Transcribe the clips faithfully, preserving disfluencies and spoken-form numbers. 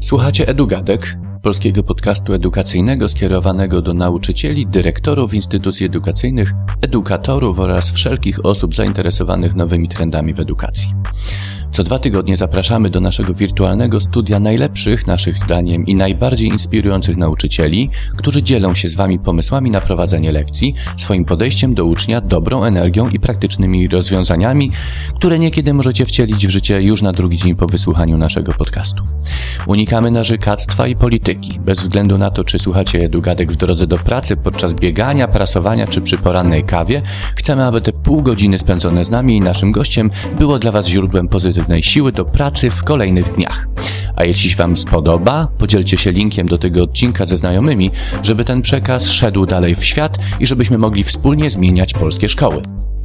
Słuchacie EduGadek, polskiego podcastu edukacyjnego skierowanego do nauczycieli, dyrektorów instytucji edukacyjnych, edukatorów oraz wszelkich osób zainteresowanych nowymi trendami w edukacji. Co dwa tygodnie zapraszamy do naszego wirtualnego studia najlepszych, naszych zdaniem, i najbardziej inspirujących nauczycieli, którzy dzielą się z Wami pomysłami na prowadzenie lekcji, swoim podejściem do ucznia, dobrą energią i praktycznymi rozwiązaniami, które niekiedy możecie wcielić w życie już na drugi dzień po wysłuchaniu naszego podcastu. Unikamy narzekactwa i polityki, bez względu na to, czy słuchacie EduGadek w drodze do pracy, podczas biegania, prasowania czy przy porannej kawie. Chcemy, aby te pół godziny spędzone z nami i naszym gościem było dla Was źródłem pozytywnej siły do pracy w kolejnych dniach. A jeśli się Wam spodoba, podzielcie się linkiem do tego odcinka ze znajomymi, żeby ten przekaz szedł dalej w świat i żebyśmy mogli wspólnie zmieniać polskie szkoły.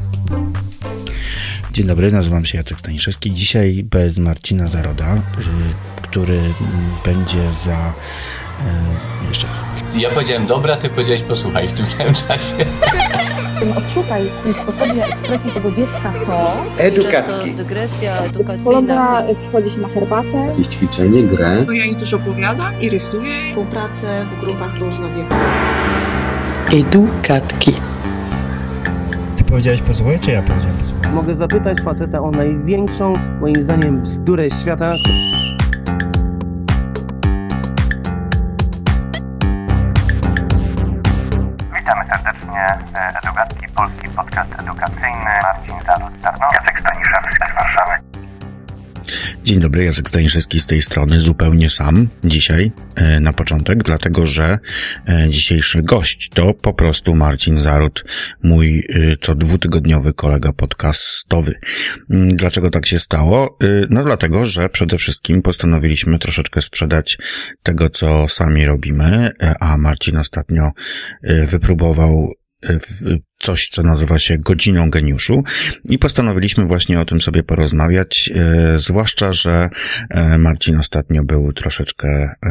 Dzień dobry, nazywam się Jacek Staniszewski. Dzisiaj bez Marcina Zaroda, który będzie za... Jeszcze raz. Ja powiedziałem dobra, ty powiedziałeś posłuchaj w tym samym czasie. Odszukaj w tym sposobie ekspresji tego dziecka to... Edukatki. Dygresja edukacyjna. Kolega przychodzi się na herbatę. Jakieś ćwiczenie, grę. To ja im coś opowiada i rysuję. Współpracę w grupach różnowiekowych. Edukatki. Ty powiedziałeś posłuchaj, czy ja powiedziałem posłuchaj? Mogę zapytać faceta o największą, moim zdaniem, bzdurę świata. Witamy serdecznie. EduGadki, polski podcast edukacyjny. Marcin Zaród, Tarnów, Jacek Staniszewski z Warszawy. Dzień dobry, Jacek Staniszewski z tej strony, zupełnie sam dzisiaj e, na początek, dlatego że e, dzisiejszy gość to po prostu Marcin Zaród, mój e, co dwutygodniowy kolega podcastowy. Mm, dlaczego tak się stało? E, no dlatego, że przede wszystkim postanowiliśmy troszeczkę sprzedać tego, co sami robimy, e, a Marcin ostatnio e, wypróbował coś, co nazywa się Godziną Geniuszu i postanowiliśmy właśnie o tym sobie porozmawiać, e, zwłaszcza, że e, Marcin ostatnio był troszeczkę e,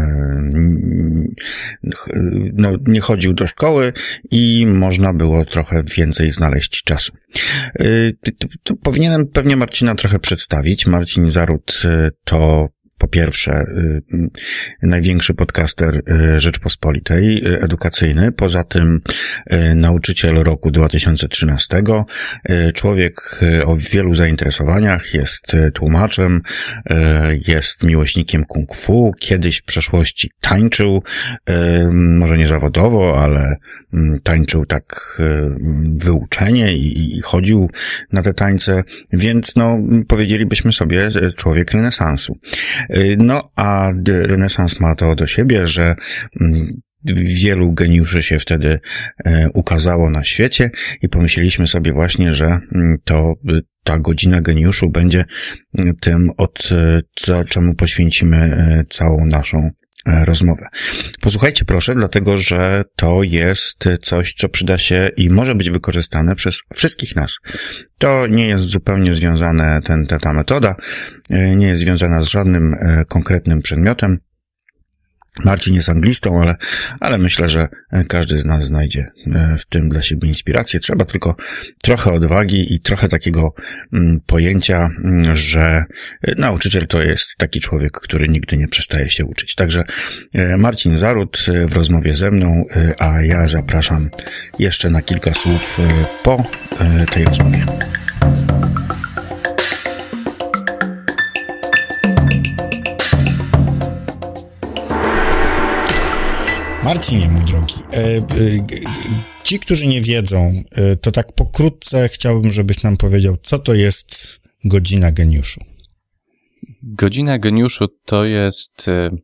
no, nie chodził do szkoły i można było trochę więcej znaleźć czasu. E, to, to powinienem pewnie Marcina trochę przedstawić. Marcin Zaród e, to po pierwsze, y, największy podcaster y, Rzeczpospolitej, y, edukacyjny, poza tym y, nauczyciel roku dwa tysiące trzynastego, y, człowiek y, o wielu zainteresowaniach, jest y, tłumaczem, y, jest miłośnikiem kung fu, kiedyś w przeszłości tańczył, y, może nie zawodowo, ale y, tańczył tak y, wyuczenie i, i chodził na te tańce, więc no powiedzielibyśmy sobie człowiek renesansu. No, a renesans ma to do siebie, że wielu geniuszy się wtedy ukazało na świecie i pomyśleliśmy sobie właśnie, że to ta godzina geniuszu będzie tym, od co, czemu poświęcimy całą naszą rozmowę. Posłuchajcie proszę, dlatego że to jest coś, co przyda się i może być wykorzystane przez wszystkich nas. To nie jest zupełnie związane, ten, ta, ta metoda nie jest związana z żadnym konkretnym przedmiotem. Marcin jest anglistą, ale, ale myślę, że każdy z nas znajdzie w tym dla siebie inspirację. Trzeba tylko trochę odwagi i trochę takiego mm, pojęcia, że nauczyciel to jest taki człowiek, który nigdy nie przestaje się uczyć. Także Marcin Zaród w rozmowie ze mną, a ja zapraszam jeszcze na kilka słów po tej rozmowie. Marcinie, mój drogi, ci, którzy nie wiedzą, to tak pokrótce chciałbym, żebyś nam powiedział, co to jest Godzina Geniuszu. Godzina Geniuszu to jest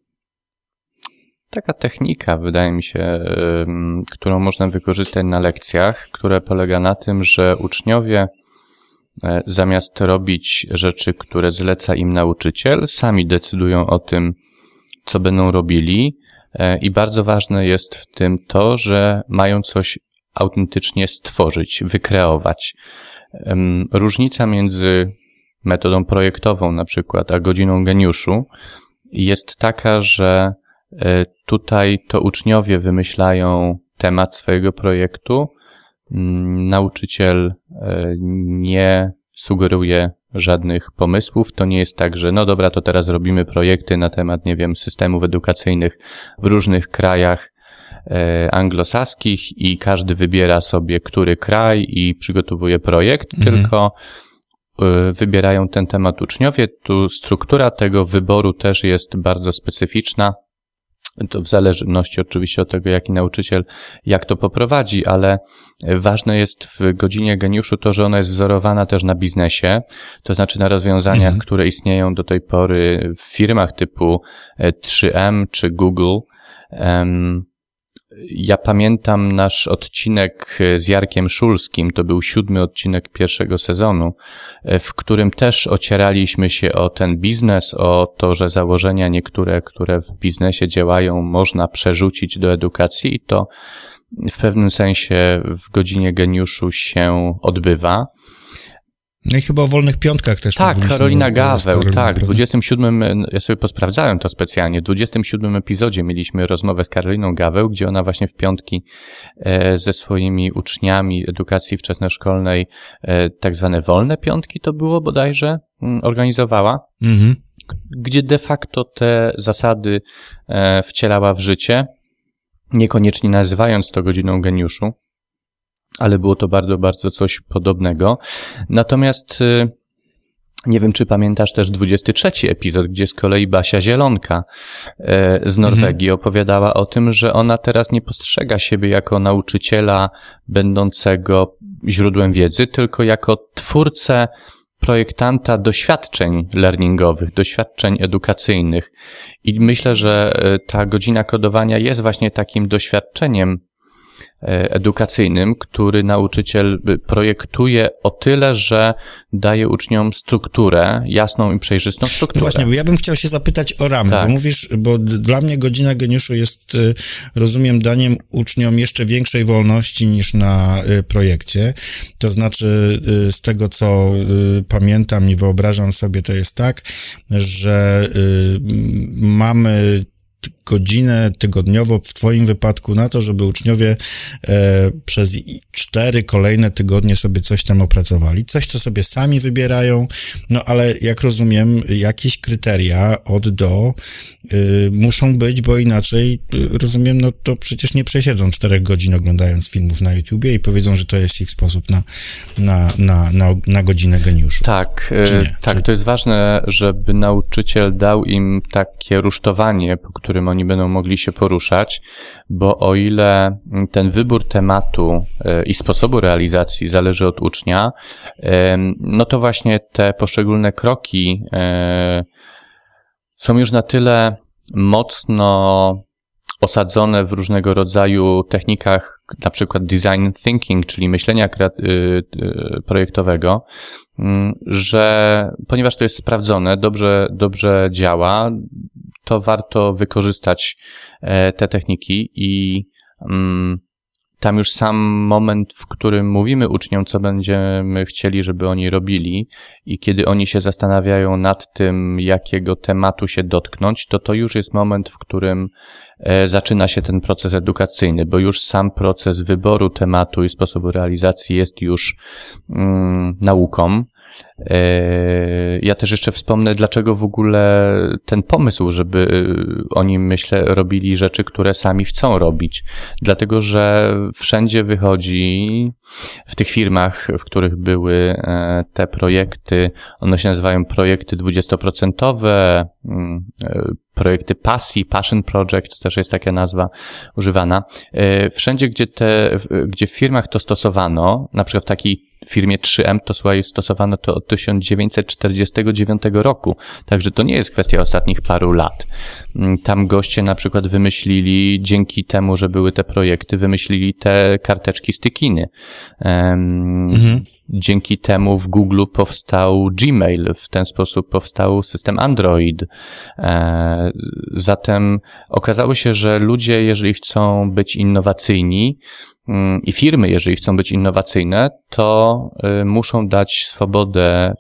taka technika, wydaje mi się, którą można wykorzystać na lekcjach, która polega na tym, że uczniowie zamiast robić rzeczy, które zleca im nauczyciel, sami decydują o tym, co będą robili. I bardzo ważne jest w tym to, że mają coś autentycznie stworzyć, wykreować. Różnica między metodą projektową na przykład, a godziną geniuszu jest taka, że tutaj to uczniowie wymyślają temat swojego projektu, nauczyciel nie sugeruje żadnych pomysłów. To nie jest tak, że no dobra, to teraz robimy projekty na temat, nie wiem, systemów edukacyjnych w różnych krajach e, anglosaskich i każdy wybiera sobie, który kraj i przygotowuje projekt, mhm. tylko e, wybierają ten temat uczniowie. Tu struktura tego wyboru też jest bardzo specyficzna. To w zależności oczywiście od tego, jaki nauczyciel jak to poprowadzi, ale ważne jest w godzinie geniuszu to, że ona jest wzorowana też na biznesie, to znaczy na rozwiązaniach, mhm. które istnieją do tej pory w firmach typu trzy M czy Google. Ja pamiętam nasz odcinek z Jarkiem Szulskim, to był siódmy odcinek pierwszego sezonu, w którym też ocieraliśmy się o ten biznes, o to, że założenia niektóre, które w biznesie działają, można przerzucić do edukacji i to w pewnym sensie w godzinie geniuszu się odbywa. No i chyba o wolnych piątkach też. Tak, Karolina Gaweł, tak. Prawda? W dwudziestym siódmym, ja sobie posprawdzałem to specjalnie, w dwudziestym siódmym epizodzie mieliśmy rozmowę z Karoliną Gaweł, gdzie ona właśnie w piątki e, ze swoimi uczniami edukacji wczesnoszkolnej, e, tak zwane wolne piątki to było bodajże, m, organizowała, mhm. gdzie de facto te zasady e, wcielała w życie, niekoniecznie nazywając to godziną geniuszu, ale było to bardzo, bardzo coś podobnego. Natomiast nie wiem, czy pamiętasz też dwudziesty trzeci epizod, gdzie z kolei Basia Zielonka z Norwegii mhm. opowiadała o tym, że ona teraz nie postrzega siebie jako nauczyciela będącego źródłem wiedzy, tylko jako twórcę, projektanta doświadczeń learningowych, doświadczeń edukacyjnych. I myślę, że ta godzina kodowania jest właśnie takim doświadczeniem edukacyjnym, który nauczyciel projektuje o tyle, że daje uczniom strukturę, jasną i przejrzystą strukturę. No właśnie, bo ja bym chciał się zapytać o ramy, tak. bo mówisz, bo dla mnie godzina geniuszu jest, rozumiem, daniem uczniom jeszcze większej wolności niż na projekcie. To znaczy, z tego co pamiętam i wyobrażam sobie, to jest tak, że mamy godzinę tygodniowo w twoim wypadku na to, żeby uczniowie e, przez cztery kolejne tygodnie sobie coś tam opracowali. Coś, co sobie sami wybierają, no ale jak rozumiem, jakieś kryteria od do y, muszą być, bo inaczej, y, rozumiem, no to przecież nie przesiedzą czterech godzin oglądając filmów na YouTubie i powiedzą, że to jest ich sposób na, na, na, na, na godzinę geniuszu. Tak, y, tak, Czy... to jest ważne, żeby nauczyciel dał im takie rusztowanie, po którym oni będą mogli się poruszać, bo o ile ten wybór tematu i sposobu realizacji zależy od ucznia, no to właśnie te poszczególne kroki są już na tyle mocno osadzone w różnego rodzaju technikach, na przykład design thinking, czyli myślenia projektowego, że ponieważ to jest sprawdzone, dobrze, dobrze działa, to warto wykorzystać te techniki i um, tam już sam moment, w którym mówimy uczniom, co będziemy chcieli, żeby oni robili i kiedy oni się zastanawiają nad tym, jakiego tematu się dotknąć, to to już jest moment, w którym e, zaczyna się ten proces edukacyjny, bo już sam proces wyboru tematu i sposobu realizacji jest już um, nauką. Ja też jeszcze wspomnę, dlaczego w ogóle ten pomysł, żeby oni, myślę, robili rzeczy, które sami chcą robić. Dlatego, że wszędzie wychodzi w tych firmach, w których były te projekty, one się nazywają projekty dwudziestoprocentowe, projekty pasji, passion projects, też jest taka nazwa używana. Wszędzie, gdzie te, gdzie w firmach to stosowano, na przykład w takiej firmie trzy M to słuchaj, stosowano to od tysiąc dziewięćset czterdziestego dziewiątego roku, także to nie jest kwestia ostatnich paru lat. Tam goście na przykład wymyślili, dzięki temu, że były te projekty, wymyślili te karteczki stykiny. Um, mhm. Dzięki temu w Google powstał Gmail, w ten sposób powstał system Android. E, zatem okazało się, że ludzie, jeżeli chcą być innowacyjni, i firmy, jeżeli chcą być innowacyjne, to muszą dać swobodę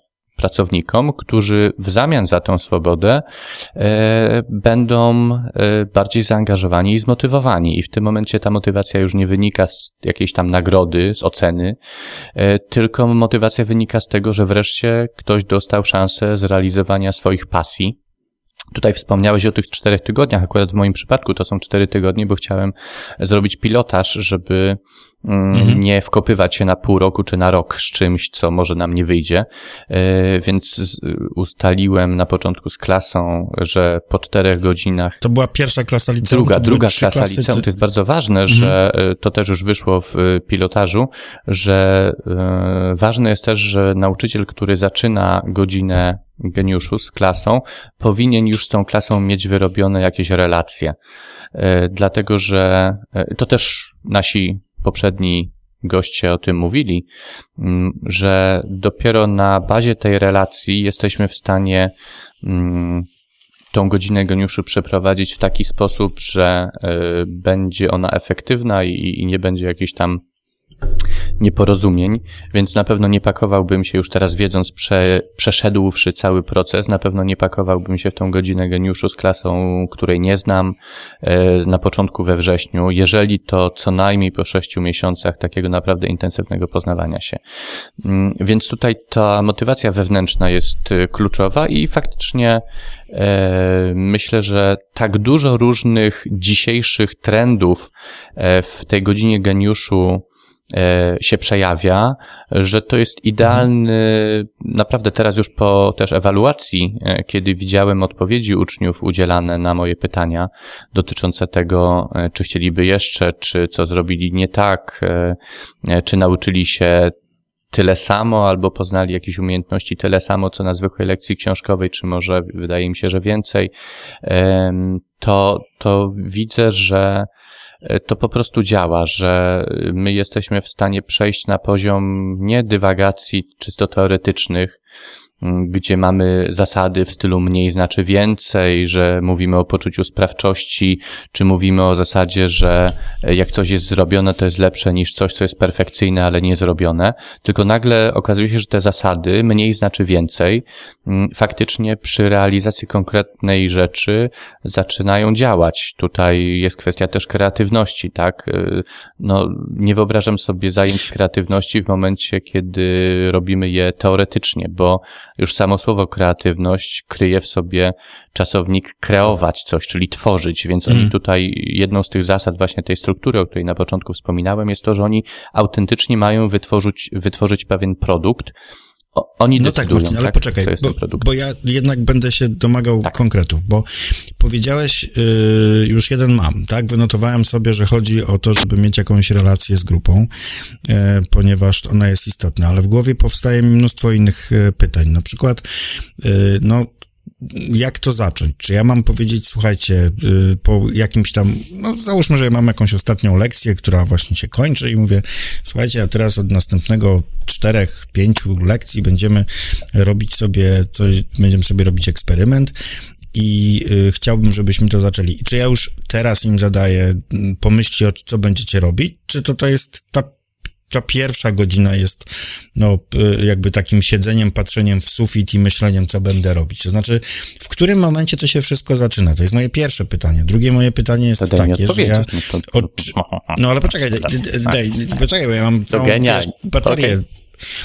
pracownikom, którzy w zamian za tą swobodę e, będą e, bardziej zaangażowani i zmotywowani. I w tym momencie ta motywacja już nie wynika z jakiejś tam nagrody, z oceny, e, tylko motywacja wynika z tego, że wreszcie ktoś dostał szansę zrealizowania swoich pasji. Tutaj wspomniałeś o tych czterech tygodniach, akurat w moim przypadku to są cztery tygodnie, bo chciałem zrobić pilotaż, żeby mhm. nie wkopywać się na pół roku czy na rok z czymś, co może nam nie wyjdzie, więc ustaliłem na początku z klasą, że po czterech godzinach... To była pierwsza klasa liceum? Druga, druga klasa klasy, liceum. To jest bardzo ważne, mhm. że to też już wyszło w pilotażu, że ważne jest też, że nauczyciel, który zaczyna godzinę geniuszu z klasą, powinien już z tą klasą mieć wyrobione jakieś relacje. Dlatego, że to też nasi poprzedni goście o tym mówili, że dopiero na bazie tej relacji jesteśmy w stanie tą godzinę geniuszu przeprowadzić w taki sposób, że będzie ona efektywna i nie będzie jakiejś tam nieporozumień, więc na pewno nie pakowałbym się już teraz wiedząc, prze, przeszedłszy cały proces, na pewno nie pakowałbym się w tą godzinę geniuszu z klasą, której nie znam na początku we wrześniu, jeżeli to co najmniej po sześciu miesiącach takiego naprawdę intensywnego poznawania się. Więc tutaj ta motywacja wewnętrzna jest kluczowa i faktycznie myślę, że tak dużo różnych dzisiejszych trendów w tej godzinie geniuszu się przejawia, że to jest idealny, naprawdę teraz już po też ewaluacji, kiedy widziałem odpowiedzi uczniów udzielane na moje pytania dotyczące tego, czy chcieliby jeszcze, czy co zrobili nie tak, czy nauczyli się tyle samo, albo poznali jakieś umiejętności tyle samo, co na zwykłej lekcji książkowej, czy może wydaje mi się, że więcej, to, to widzę, że to po prostu działa, że my jesteśmy w stanie przejść na poziom nie dywagacji czysto teoretycznych, gdzie mamy zasady w stylu mniej znaczy więcej, że mówimy o poczuciu sprawczości, czy mówimy o zasadzie, że jak coś jest zrobione, to jest lepsze niż coś, co jest perfekcyjne, ale nie zrobione, tylko nagle okazuje się, że te zasady mniej znaczy więcej faktycznie przy realizacji konkretnej rzeczy zaczynają działać. Tutaj jest kwestia też kreatywności, tak? No, nie wyobrażam sobie zajęć kreatywności w momencie, kiedy robimy je teoretycznie, bo już samo słowo kreatywność kryje w sobie czasownik kreować coś, czyli tworzyć, więc mm. oni tutaj, jedną z tych zasad właśnie tej struktury, o której na początku wspominałem, jest to, że oni autentycznie mają wytworzyć, wytworzyć pewien produkt. O, oni no decydują, tak, Marcin, ale tak, poczekaj, bo, bo ja jednak będę się domagał tak. konkretów, bo powiedziałeś, yy, już jeden mam, tak? Wynotowałem sobie, że chodzi o to, żeby mieć jakąś relację z grupą, yy, ponieważ ona jest istotna, ale w głowie powstaje mi mnóstwo innych yy, pytań. Na przykład, yy, no, jak to zacząć? Czy ja mam powiedzieć, słuchajcie, yy, po jakimś tam, no załóżmy, że ja mam jakąś ostatnią lekcję, która właśnie się kończy i mówię, słuchajcie, a teraz od następnego czterech, pięciu lekcji będziemy robić sobie coś, będziemy sobie robić eksperyment i y, chciałbym, żebyśmy to zaczęli. I czy ja już teraz im zadaję, pomyślcie, co będziecie robić, czy to to jest ta ta pierwsza godzina jest, no, jakby takim siedzeniem, patrzeniem w sufit i myśleniem, co będę robić. To znaczy, w którym momencie to się wszystko zaczyna? To jest moje pierwsze pytanie. Drugie moje pytanie jest to takie, że ja... O, no, ale poczekaj, daj, daj, poczekaj, bo ja mam całą baterię. Okay.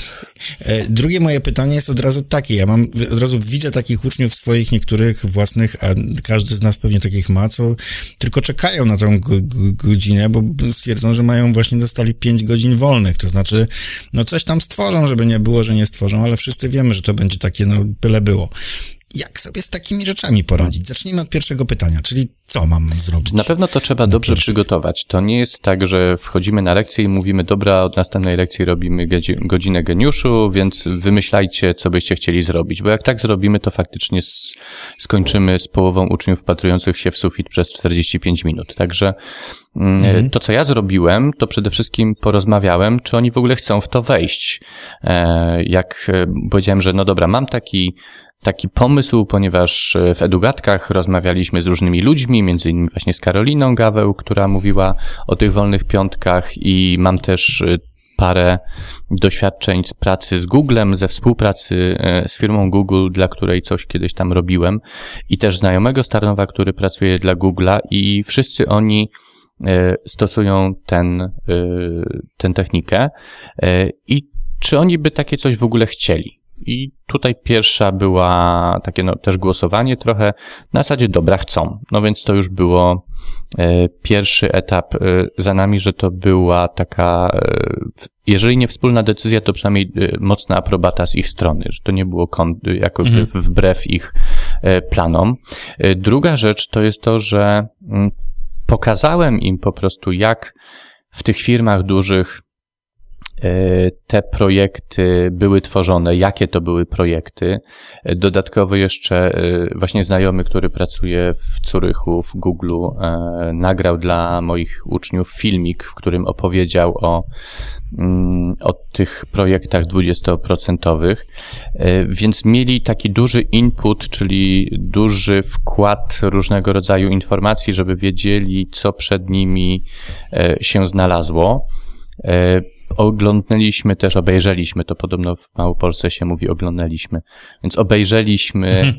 Drugie moje pytanie jest od razu takie, ja mam, od razu widzę takich uczniów swoich, niektórych własnych, a każdy z nas pewnie takich ma, co tylko czekają na tą g- g- godzinę, bo stwierdzą, że mają właśnie dostali pięć godzin wolnych, to znaczy, no coś tam stworzą, żeby nie było, że nie stworzą, ale wszyscy wiemy, że to będzie takie, no byle było. Jak sobie z takimi rzeczami poradzić? Zacznijmy od pierwszego pytania, czyli co mam zrobić? Na pewno to trzeba dobrze pierwszy. przygotować. To nie jest tak, że wchodzimy na lekcję i mówimy, dobra, od następnej lekcji robimy godzinę geniuszu, więc wymyślajcie, co byście chcieli zrobić. Bo jak tak zrobimy, to faktycznie z, skończymy z połową uczniów wpatrujących się w sufit przez czterdzieści pięć minut. Także mhm. to, co ja zrobiłem, to przede wszystkim porozmawiałem, czy oni w ogóle chcą w to wejść. Jak powiedziałem, że no dobra, mam taki Taki pomysł, ponieważ w edukatkach rozmawialiśmy z różnymi ludźmi, między innymi właśnie z Karoliną Gaweł, która mówiła o tych wolnych piątkach i mam też parę doświadczeń z pracy z Googlem, ze współpracy z firmą Google, dla której coś kiedyś tam robiłem i też znajomego z Tarnowa, który pracuje dla Google'a i wszyscy oni stosują ten, tę technikę i czy oni by takie coś w ogóle chcieli? I tutaj pierwsza była takie no też głosowanie trochę na zasadzie dobra, chcą. No więc to już było e, pierwszy etap e, za nami, że to była taka, e, jeżeli nie wspólna decyzja, to przynajmniej e, mocna aprobata z ich strony, że to nie było kon, jako mhm. w, wbrew ich e, planom. E, druga rzecz to jest to, że m, pokazałem im po prostu, jak w tych firmach dużych te projekty były tworzone, jakie to były projekty. Dodatkowo jeszcze właśnie znajomy, który pracuje w Zurychu, w Google, nagrał dla moich uczniów filmik, w którym opowiedział o, o tych projektach dwudziestoprocentowych, więc mieli taki duży input, czyli duży wkład różnego rodzaju informacji, żeby wiedzieli, co przed nimi się znalazło. Oglądnęliśmy też, obejrzeliśmy, to podobno w Małopolsce się mówi oglądaliśmy, więc obejrzeliśmy e,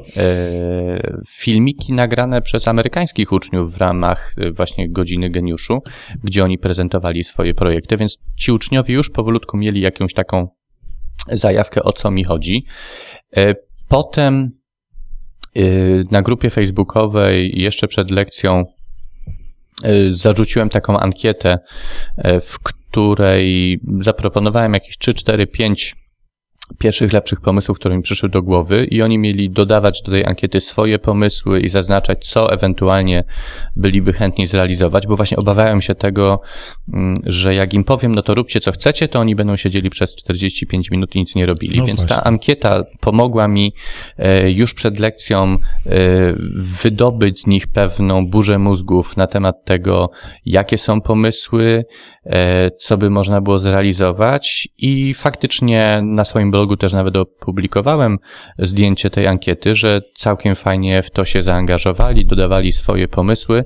filmiki nagrane przez amerykańskich uczniów w ramach właśnie Godziny Geniuszu, gdzie oni prezentowali swoje projekty, więc ci uczniowie już powolutku mieli jakąś taką zajawkę, o co mi chodzi. E, potem e, na grupie facebookowej jeszcze przed lekcją e, zarzuciłem taką ankietę, e, w której zaproponowałem jakieś trzy, cztery, pięć pierwszych lepszych pomysłów, które mi przyszły do głowy i oni mieli dodawać do tej ankiety swoje pomysły i zaznaczać, co ewentualnie byliby chętni zrealizować, bo właśnie obawiałem się tego, że jak im powiem, no to róbcie co chcecie, to oni będą siedzieli przez czterdzieści pięć minut i nic nie robili. No Więc właśnie. Ta ankieta pomogła mi już przed lekcją wydobyć z nich pewną burzę mózgów na temat tego, jakie są pomysły, co by można było zrealizować i faktycznie na swoim blogu też nawet opublikowałem zdjęcie tej ankiety, że całkiem fajnie w to się zaangażowali, dodawali swoje pomysły.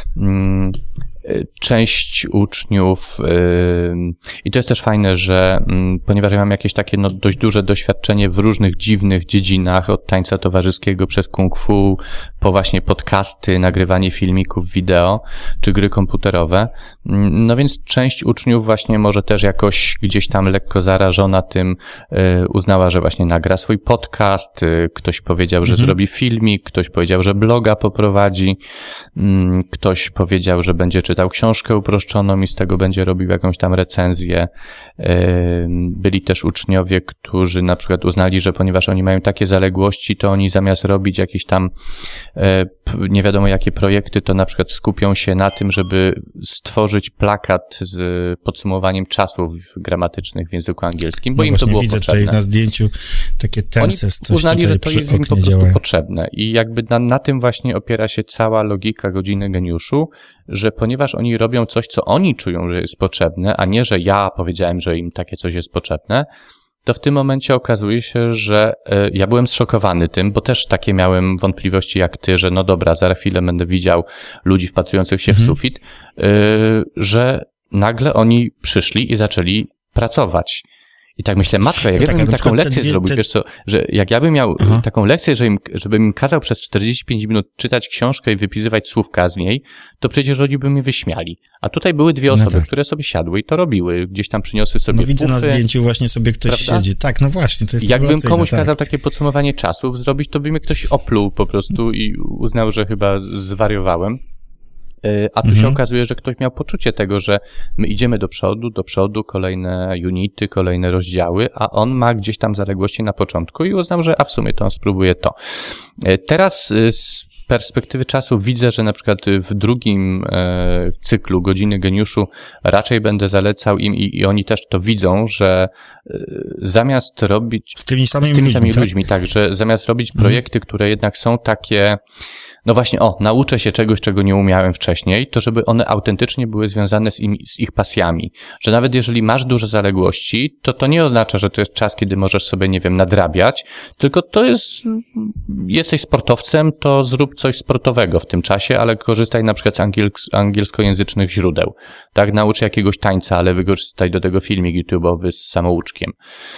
Część uczniów i to jest też fajne, że ponieważ ja mam jakieś takie no, dość duże doświadczenie w różnych dziwnych dziedzinach, od tańca towarzyskiego przez kung fu, po właśnie podcasty, nagrywanie filmików wideo, czy gry komputerowe, no więc część uczniów właśnie może też jakoś gdzieś tam lekko zarażona tym uznała, że właśnie nagra swój podcast, ktoś powiedział, że mhm. zrobi filmik, ktoś powiedział, że bloga poprowadzi, ktoś powiedział, że będzie czytał książkę uproszczoną i z tego będzie robił jakąś tam recenzję. Byli też uczniowie, którzy na przykład uznali, że ponieważ oni mają takie zaległości, to oni zamiast robić jakieś tam nie wiadomo jakie projekty, to na przykład skupią się na tym, żeby stworzyć plakat z podsumowaniem czasów gramatycznych w języku angielskim, bo no im to było widzę potrzebne. Tutaj na zdjęciu takie tenses, coś uznali, że to jest im po prostu działają. potrzebne i jakby na, na tym właśnie opiera się cała logika Godziny Geniuszu, że ponieważ oni robią coś, co oni czują, że jest potrzebne, a nie, że ja powiedziałem, że im takie coś jest potrzebne, to w tym momencie okazuje się, że y, ja byłem zszokowany tym, bo też takie miałem wątpliwości jak ty, że no dobra, za chwilę będę widział ludzi wpatrujących się mhm. w sufit, y, że nagle oni przyszli i zaczęli pracować. I tak myślę, matko, jak no ja bym tak, taką lekcję dwie, zrobił, te... wiesz co, że jak ja bym miał Aha. taką lekcję, że im, żebym im kazał przez czterdzieści pięć minut czytać książkę i wypisywać słówka z niej, to przecież oni by mnie wyśmiali. A tutaj były dwie osoby, no tak. które sobie siadły i to robiły. Gdzieś tam przyniosły sobie No widzę pufy, na zdjęciu właśnie sobie ktoś prawda? siedzi. Tak, no właśnie, to jest Jakbym komuś tak. kazał takie podsumowanie czasów zrobić, to by mnie ktoś opluł po prostu i uznał, że chyba zwariowałem. A tu mhm. się okazuje, że ktoś miał poczucie tego, że my idziemy do przodu, do przodu, kolejne unity, kolejne rozdziały, a on ma gdzieś tam zaległości na początku i uznał, że a w sumie to on spróbuje to. Teraz z perspektywy czasu widzę, że na przykład w drugim cyklu Godziny Geniuszu raczej będę zalecał im i, i oni też to widzą, że zamiast robić z tymi samymi, z tymi ludźmi, samymi tak? ludźmi, tak, że zamiast robić projekty, które jednak są takie no właśnie, o, nauczę się czegoś, czego nie umiałem wcześniej, to żeby one autentycznie były związane z, im, z ich pasjami. Że nawet jeżeli masz duże zaległości, to to nie oznacza, że to jest czas, kiedy możesz sobie, nie wiem, nadrabiać, tylko to jest, jesteś sportowcem, to zrób coś sportowego w tym czasie, ale korzystaj na przykład z angiels- angielskojęzycznych źródeł. Tak, naucz jakiegoś tańca, ale wykorzystaj do tego filmik YouTube'owy z samouczkiem.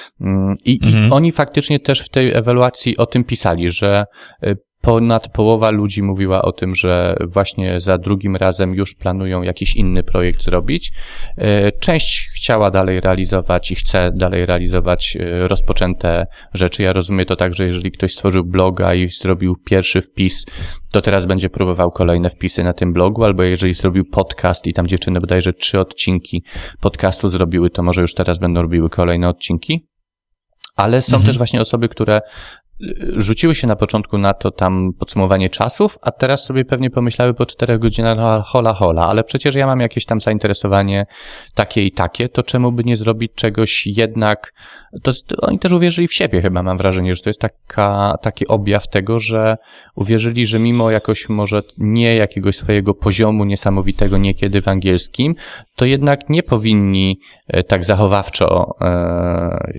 I, mhm. i oni faktycznie też w tej ewaluacji o tym pisali, że ponad połowa ludzi mówiła o tym, że właśnie za drugim razem już planują jakiś inny projekt zrobić. Część chciała dalej realizować i chce dalej realizować rozpoczęte rzeczy. Ja rozumiem to tak, że jeżeli ktoś stworzył bloga i zrobił pierwszy wpis, to teraz będzie próbował kolejne wpisy na tym blogu, albo jeżeli zrobił podcast i tam dziewczyny bodajże trzy odcinki podcastu zrobiły, to może już teraz będą robiły kolejne odcinki. Ale są mhm. też właśnie osoby, które rzuciły się na początku na to tam podsumowanie czasów, a teraz sobie pewnie pomyślały po czterech godzinach hola hola, ale przecież ja mam jakieś tam zainteresowanie takie i takie, to czemu by nie zrobić czegoś jednak, to, to oni też uwierzyli w siebie chyba, mam wrażenie, że to jest taka, taki objaw tego, że uwierzyli, że mimo jakoś może nie jakiegoś swojego poziomu niesamowitego niekiedy w angielskim, to jednak nie powinni tak zachowawczo e,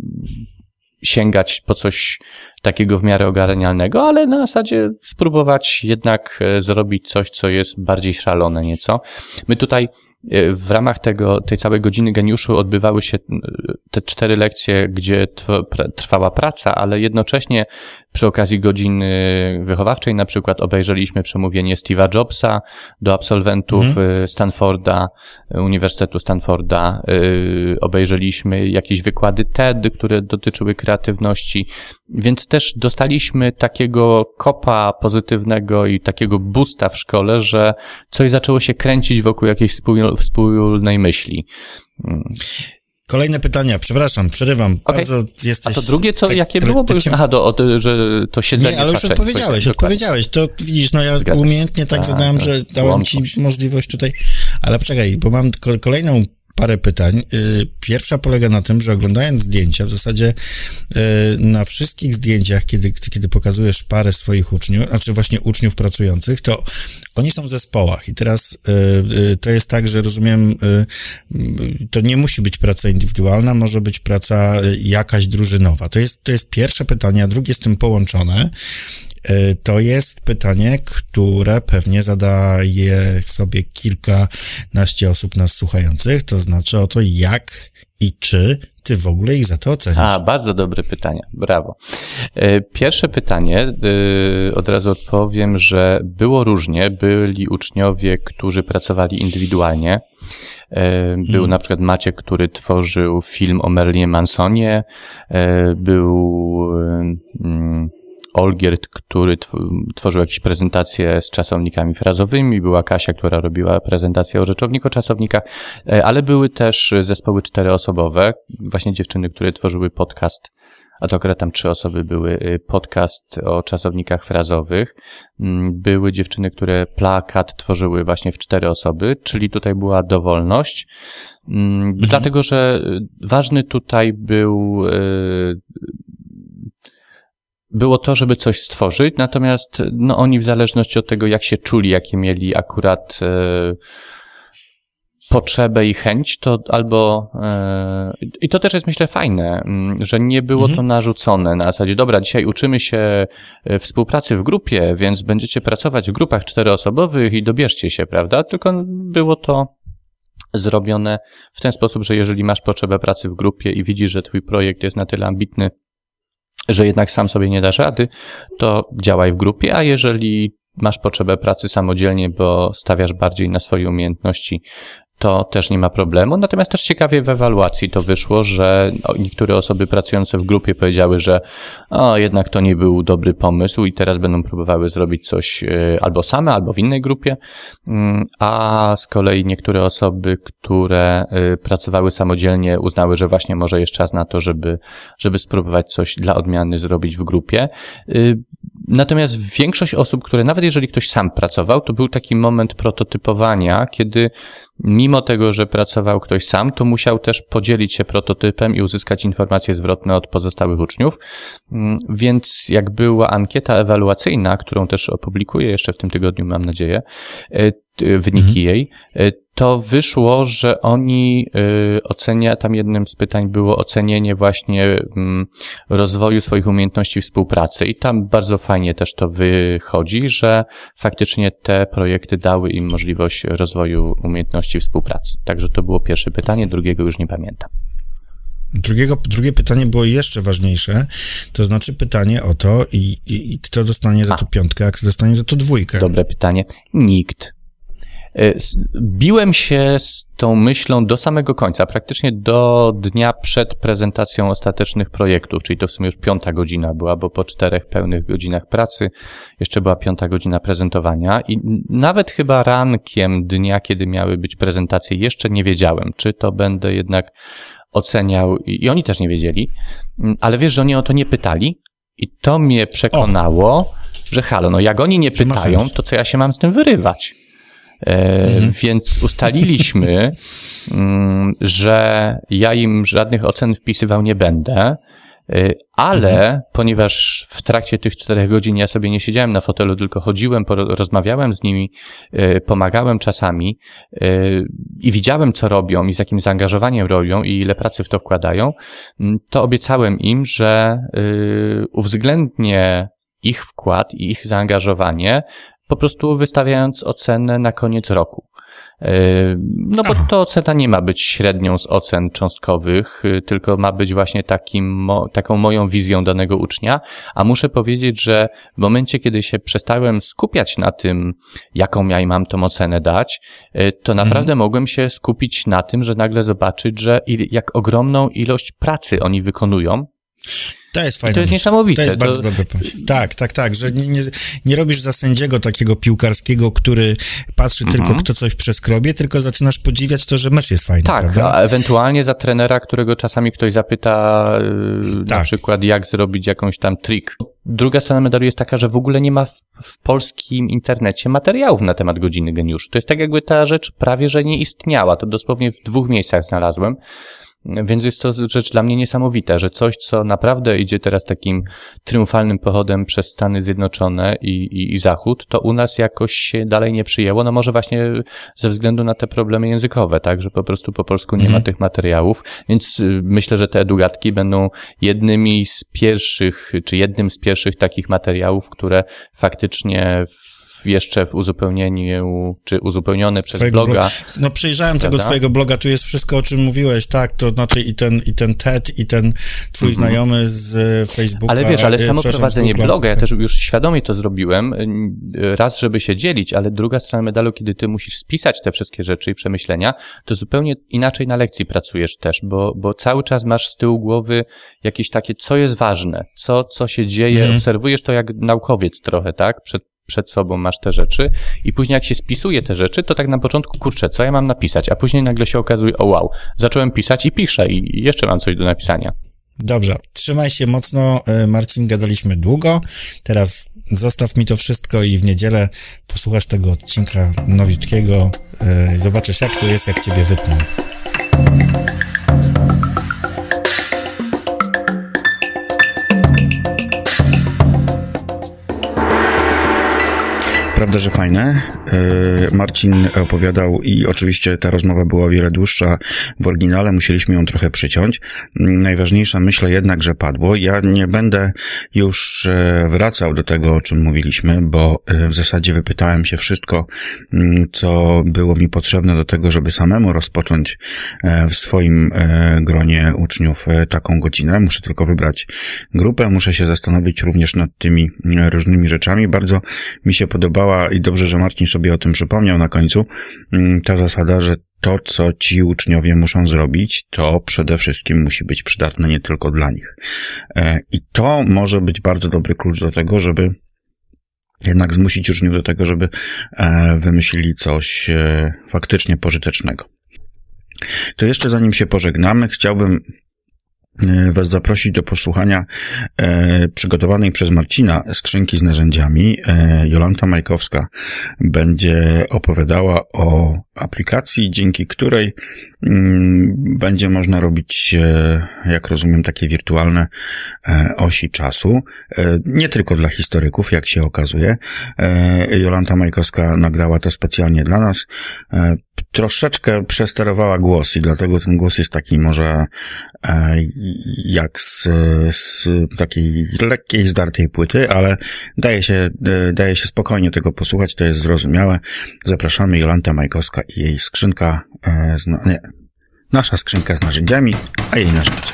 sięgać po coś takiego w miarę ogarnialnego, ale na zasadzie spróbować jednak zrobić coś, co jest bardziej szalone nieco. My tutaj w ramach tego, tej całej godziny geniuszu odbywały się te cztery lekcje, gdzie trwała praca, ale jednocześnie przy okazji godziny wychowawczej na przykład obejrzeliśmy przemówienie Steve'a Jobsa do absolwentów hmm. Stanforda, Uniwersytetu Stanforda. Obejrzeliśmy jakieś wykłady TED, które dotyczyły kreatywności, więc też dostaliśmy takiego kopa pozytywnego i takiego boosta w szkole, że coś zaczęło się kręcić wokół jakiejś wspólnej myśli. Kolejne pytania, przepraszam, przerywam. Okay. Bardzo jesteś... A to drugie, co, tak, jakie było? Bo już, aha, do, o, że to siedzenie... Nie, ale już odpowiedziałeś, odpowiedziałeś. To widzisz, no ja Zgadza umiejętnie tak zadałem, że dałem ci możliwość tutaj, ale poczekaj, bo mam kolejną parę pytań. Pierwsza polega na tym, że oglądając zdjęcia, w zasadzie na wszystkich zdjęciach, kiedy, kiedy pokazujesz parę swoich uczniów, znaczy właśnie uczniów pracujących, to oni są w zespołach i teraz to jest tak, że rozumiem, to nie musi być praca indywidualna, może być praca jakaś drużynowa. To jest, to jest pierwsze pytanie, a drugie z tym połączone. To jest pytanie, które pewnie zadaje sobie kilkanaście osób nas słuchających, to znaczy o to, jak i czy ty w ogóle ich za to oceniasz. A, bardzo dobre pytanie, brawo. Pierwsze pytanie, od razu odpowiem, że było różnie, byli uczniowie, którzy pracowali indywidualnie. Był hmm. na przykład Maciek, który tworzył film o Marilyn Mansonie, był... Olgierd, który tworzył jakieś prezentacje z czasownikami frazowymi, była Kasia, która robiła prezentację o rzeczowniku-czasownikach, ale były też zespoły czteroosobowe, właśnie dziewczyny, które tworzyły podcast, a to akurat tam trzy osoby były, podcast o czasownikach frazowych. Były dziewczyny, które plakat tworzyły właśnie w cztery osoby, czyli tutaj była dowolność, mhm. dlatego że ważny tutaj był było to, żeby coś stworzyć, natomiast no oni w zależności od tego, jak się czuli, jakie mieli akurat e, potrzebę i chęć, to albo e, i to też jest myślę fajne, że nie było mhm. to narzucone na zasadzie, dobra, dzisiaj uczymy się współpracy w grupie, więc będziecie pracować w grupach czteroosobowych i dobierzcie się, prawda? Tylko było to zrobione w ten sposób, że jeżeli masz potrzebę pracy w grupie i widzisz, że twój projekt jest na tyle ambitny, że jednak sam sobie nie dasz rady, to działaj w grupie, a jeżeli masz potrzebę pracy samodzielnie, bo stawiasz bardziej na swoje umiejętności, to też nie ma problemu. Natomiast też ciekawie w ewaluacji to wyszło, że niektóre osoby pracujące w grupie powiedziały, że o, jednak to nie był dobry pomysł i teraz będą próbowały zrobić coś albo same, albo w innej grupie, a z kolei niektóre osoby, które pracowały samodzielnie, uznały, że właśnie może jest czas na to, żeby, żeby spróbować coś dla odmiany zrobić w grupie. Natomiast większość osób, które nawet jeżeli ktoś sam pracował, to był taki moment prototypowania, kiedy mimo tego, że pracował ktoś sam, to musiał też podzielić się prototypem i uzyskać informacje zwrotne od pozostałych uczniów. Więc jak była ankieta ewaluacyjna, którą też opublikuję jeszcze w tym tygodniu, mam nadzieję, wyniki mhm. jej, to wyszło, że oni ocenia, tam jednym z pytań było ocenienie właśnie rozwoju swoich umiejętności współpracy i tam bardzo fajnie też to wychodzi, że faktycznie te projekty dały im możliwość rozwoju umiejętności współpracy. Także to było pierwsze pytanie, drugiego już nie pamiętam. Drugiego, drugie pytanie było jeszcze ważniejsze, to znaczy pytanie o to, i, i, i kto dostanie za to piątkę, a kto dostanie za to dwójkę. Dobre pytanie. Nikt. Biłem się z tą myślą do samego końca, praktycznie do dnia przed prezentacją ostatecznych projektów, czyli to w sumie już piąta godzina była, bo po czterech pełnych godzinach pracy jeszcze była piąta godzina prezentowania i nawet chyba rankiem dnia, kiedy miały być prezentacje, jeszcze nie wiedziałem, czy to będę jednak oceniał i oni też nie wiedzieli, ale wiesz, że oni o to nie pytali i to mnie przekonało, o. że halo, no jak oni nie pytają, to co ja się mam z tym wyrywać? E, mhm. Więc ustaliliśmy, m, że ja im żadnych ocen wpisywał nie będę, e, ale mhm. ponieważ w trakcie tych czterech godzin ja sobie nie siedziałem na fotelu, tylko chodziłem, rozmawiałem z nimi, e, pomagałem czasami e, i widziałem, co robią i z jakim zaangażowaniem robią i ile pracy w to wkładają, to obiecałem im, że e, uwzględnię ich wkład i ich zaangażowanie, po prostu wystawiając ocenę na koniec roku. No bo to ocena nie ma być średnią z ocen cząstkowych, tylko ma być właśnie takim, taką moją wizją danego ucznia, a muszę powiedzieć, że w momencie, kiedy się przestałem skupiać na tym, jaką ja im mam tą ocenę dać, to naprawdę mhm. mogłem się skupić na tym, że nagle zobaczyć, że jak ogromną ilość pracy oni wykonują. To jest fajne. To jest niesamowite. To jest bardzo to... dobry pomysł. Tak, tak, tak, że nie, nie, nie robisz za sędziego takiego piłkarskiego, który patrzy mm-hmm. tylko, kto coś przeskrobie, tylko zaczynasz podziwiać to, że mecz jest fajny, tak, prawda? A ewentualnie za trenera, którego czasami ktoś zapyta yy, tak. na przykład, jak zrobić jakąś tam trik. Druga strona medalu jest taka, że w ogóle nie ma w, w polskim internecie materiałów na temat godziny geniuszu. To jest tak, jakby ta rzecz prawie, że nie istniała. To dosłownie w dwóch miejscach znalazłem. Więc jest to rzecz dla mnie niesamowita, że coś, co naprawdę idzie teraz takim triumfalnym pochodem przez Stany Zjednoczone i, i, i Zachód, to u nas jakoś się dalej nie przyjęło, no może właśnie ze względu na te problemy językowe, tak, że po prostu po polsku nie mhm. ma tych materiałów, więc myślę, że te edugatki będą jednymi z pierwszych, czy jednym z pierwszych takich materiałów, które faktycznie w jeszcze w uzupełnieniu, czy uzupełnione przez twojego bloga. bloga. No przyjrzałem prawda? tego twojego bloga, tu jest wszystko, o czym mówiłeś, tak, to znaczy i ten, i ten T E D, i ten twój mm-hmm. znajomy z Facebooka. Ale wiesz, ale samo prowadzenie bloga, ja też już świadomie to zrobiłem, raz, żeby się dzielić, ale druga strona medalu, kiedy ty musisz spisać te wszystkie rzeczy i przemyślenia, to zupełnie inaczej na lekcji pracujesz też, bo, bo cały czas masz z tyłu głowy jakieś takie, co jest ważne, co, co się dzieje, mm. obserwujesz to jak naukowiec trochę, tak, przed przed sobą masz te rzeczy i później jak się spisuje te rzeczy, to tak na początku, kurczę, co ja mam napisać, a później nagle się okazuje, o wow, zacząłem pisać i piszę i jeszcze mam coś do napisania. Dobrze, trzymaj się mocno, Marcin, gadaliśmy długo, teraz zostaw mi to wszystko i w niedzielę posłuchasz tego odcinka nowiutkiego i zobaczysz, jak to jest, jak ciebie wytnę. Prawda, że fajne. Marcin opowiadał i oczywiście ta rozmowa była o wiele dłuższa w oryginale, musieliśmy ją trochę przyciąć. Najważniejsza, myślę jednak, że padło. Ja nie będę już wracał do tego, o czym mówiliśmy, bo w zasadzie wypytałem się wszystko, co było mi potrzebne do tego, żeby samemu rozpocząć w swoim gronie uczniów taką godzinę. Muszę tylko wybrać grupę, muszę się zastanowić również nad tymi różnymi rzeczami. Bardzo mi się podobało i dobrze, że Marcin sobie o tym przypomniał na końcu, ta zasada, że to, co ci uczniowie muszą zrobić, to przede wszystkim musi być przydatne nie tylko dla nich. I to może być bardzo dobry klucz do tego, żeby jednak zmusić uczniów do tego, żeby wymyślili coś faktycznie pożytecznego. To jeszcze zanim się pożegnamy, chciałbym Was zaprosić do posłuchania e, przygotowanej przez Marcina skrzynki z narzędziami. E, Jolanta Majkowska będzie opowiadała o aplikacji, dzięki której m, będzie można robić, e, jak rozumiem, takie wirtualne e, osi czasu. E, nie tylko dla historyków, jak się okazuje. E, Jolanta Majkowska nagrała to specjalnie dla nas. E, troszeczkę przesterowała głos i dlatego ten głos jest taki może e, jak z, z takiej lekkiej, zdartej płyty, ale daje się, daje się spokojnie tego posłuchać, to jest zrozumiałe. Zapraszamy, Jolanta Majkowska i jej skrzynka, e, z, nie, nasza skrzynka z narzędziami, a jej narzędzia.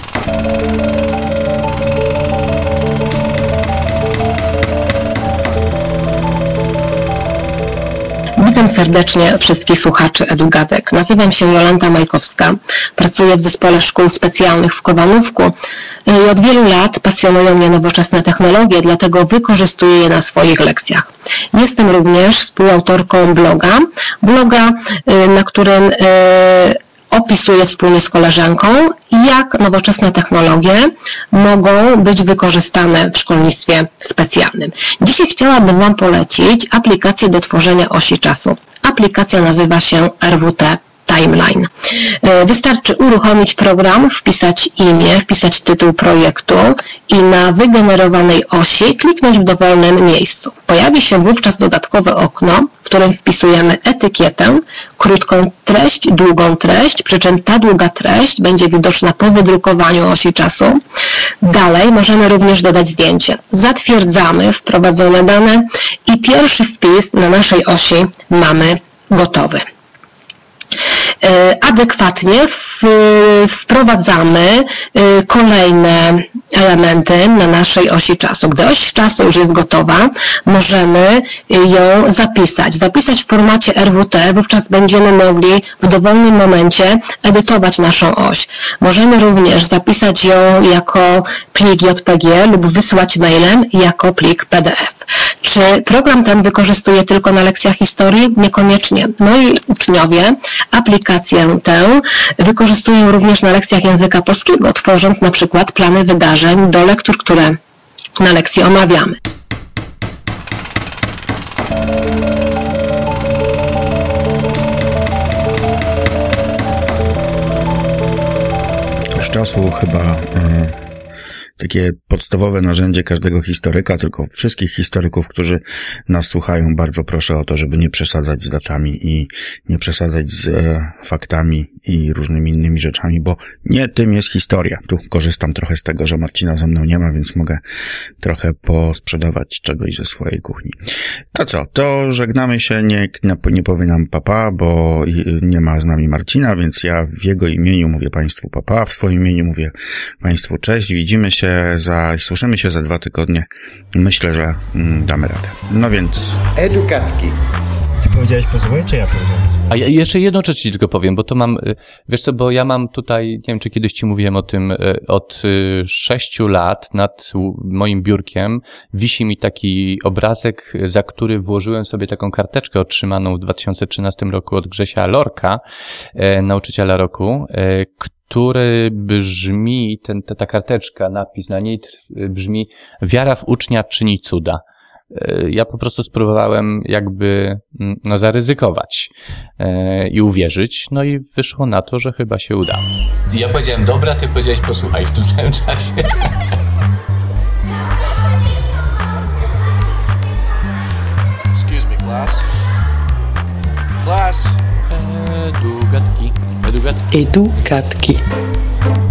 Witam serdecznie wszystkich słuchaczy EduGadek. Nazywam się Jolanta Majkowska, pracuję w Zespole Szkół Specjalnych w Kowanówku i od wielu lat pasjonują mnie nowoczesne technologie, dlatego wykorzystuję je na swoich lekcjach. Jestem również współautorką bloga, bloga, na którym opisuję wspólnie z koleżanką, jak nowoczesne technologie mogą być wykorzystane w szkolnictwie specjalnym. Dzisiaj chciałabym Wam polecić aplikację do tworzenia osi czasu. Aplikacja nazywa się R W T Timeline. Wystarczy uruchomić program, wpisać imię, wpisać tytuł projektu i na wygenerowanej osi kliknąć w dowolnym miejscu. Pojawi się wówczas dodatkowe okno, w którym wpisujemy etykietę, krótką treść, długą treść, przy czym ta długa treść będzie widoczna po wydrukowaniu osi czasu. Dalej możemy również dodać zdjęcie. Zatwierdzamy wprowadzone dane i pierwszy wpis na naszej osi mamy gotowy. Adekwatnie wprowadzamy kolejne elementy na naszej osi czasu. Gdy oś czasu już jest gotowa, możemy ją zapisać. Zapisać w formacie R W T, wówczas będziemy mogli w dowolnym momencie edytować naszą oś. Możemy również zapisać ją jako plik J P G lub wysłać mailem jako plik P D F. Czy program ten wykorzystuje tylko na lekcjach historii? Niekoniecznie. Moi uczniowie aplikację tę wykorzystują również na lekcjach języka polskiego, tworząc na przykład plany wydarzeń do lektur, które na lekcji omawiamy. Z czasu chyba y takie podstawowe narzędzie każdego historyka, tylko wszystkich historyków, którzy nas słuchają, bardzo proszę o to, żeby nie przesadzać z datami i nie przesadzać z e, faktami i różnymi innymi rzeczami, bo nie tym jest historia. Tu korzystam trochę z tego, że Marcina ze mną nie ma, więc mogę trochę posprzedawać czegoś ze swojej kuchni. To co, to żegnamy się, nie, nie powiem nam papa, bo nie ma z nami Marcina, więc ja w jego imieniu mówię Państwu papa, w swoim imieniu mówię Państwu cześć, widzimy się za, słyszymy się za dwa tygodnie. Myślę, że mm, damy radę. No więc... Edukatki. Ty powiedziałeś pozwól, czy ja powiedziałem? A ja jeszcze jedną rzecz ci tylko powiem, bo to mam, wiesz co, bo ja mam tutaj, nie wiem, czy kiedyś ci mówiłem o tym, od sześciu lat nad moim biurkiem wisi mi taki obrazek, za który włożyłem sobie taką karteczkę otrzymaną w dwa tysiące trzynastym roku od Grzesia Lorka, nauczyciela roku, który brzmi, ten, ta, ta karteczka, napis na niej brzmi: wiara w ucznia czyni cuda. Ja po prostu spróbowałem jakby no, zaryzykować e, i uwierzyć, no i wyszło na to, że chyba się udało. Ja powiedziałem dobra, ty powiedziałeś posłuchaj w tym samym czasie. Excuse me, class. Class. Edugatki. Edugatki. Edugatki.